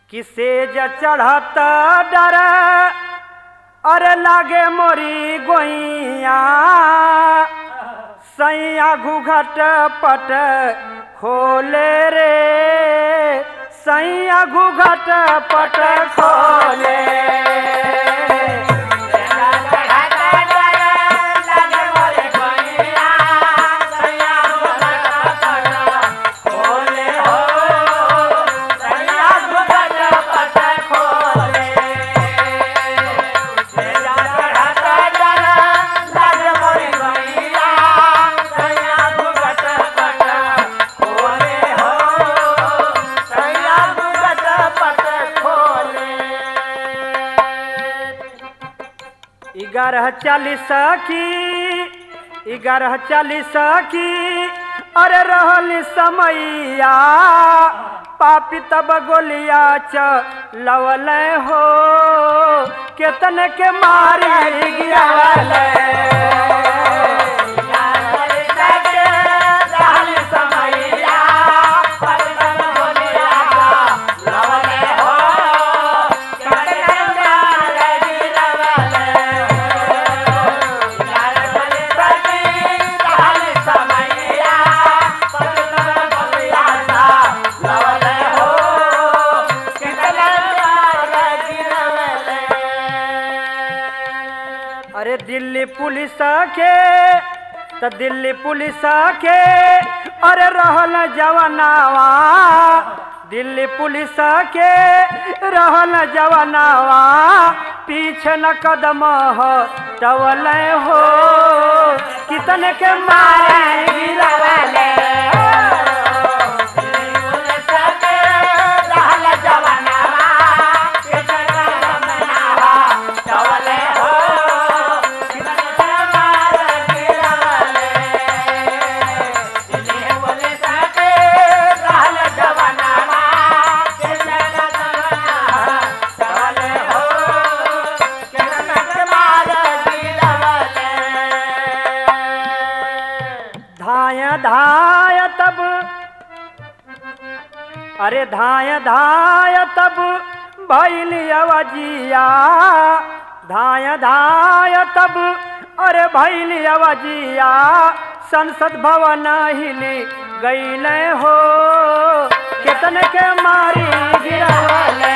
किसे ज चढ़त डर अरे लागे मोरी गोइया सैया घूघट पट खोले रे सैया घूघट पट खोले ग्यारह चालीस की अरे रहल समैया पापी तब गोलिया चलवल हो केतन के मारी गिरवल दिल्ली पुलिस के अरे रहल जवानावा दिल्ली पुलिस के रहल जवानावा पीछे न कदम हटवल हो कितने के मारे गिरवले धाय तब भैली अवजिया धाय तब अरे भैली अवजिया संसद भवन हिली गईले हो केतन के मारी गिरवले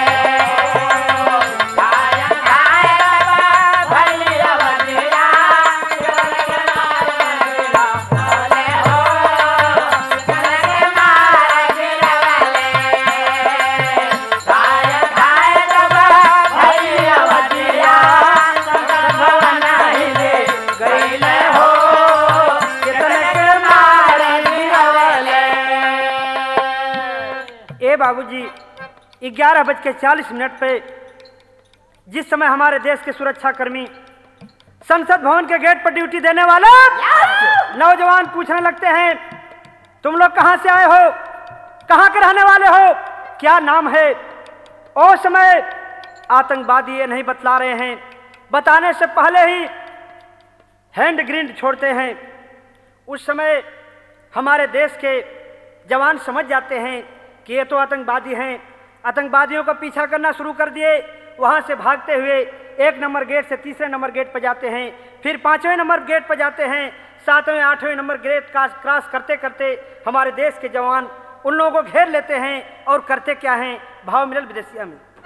बाबूजी 11:40 पे जिस समय हमारे देश के सुरक्षा कर्मी संसद भवन के गेट पर ड्यूटी देने वाले नौजवान पूछने लगते हैं तुम लोग कहां से आए हो कहां के रहने वाले हो क्या नाम है। उस समय आतंकवादी ये नहीं बतला रहे हैं, बताने से पहले ही हैंड ग्रेनेड छोड़ते हैं। उस समय हमारे देश के जवान समझ जाते हैं कि ये तो आतंकवादी हैं। आतंकवादियों का पीछा करना शुरू कर दिए। वहां से भागते हुए 1 नंबर गेट से 3रे नंबर गेट पर जाते हैं, फिर 5वें नंबर गेट पर जाते हैं, 7वें 8वें नंबर गेट का क्रॉस करते करते हमारे देश के जवान उन लोगों को घेर लेते हैं और करते क्या हैं भाव मिलल विदेशिया में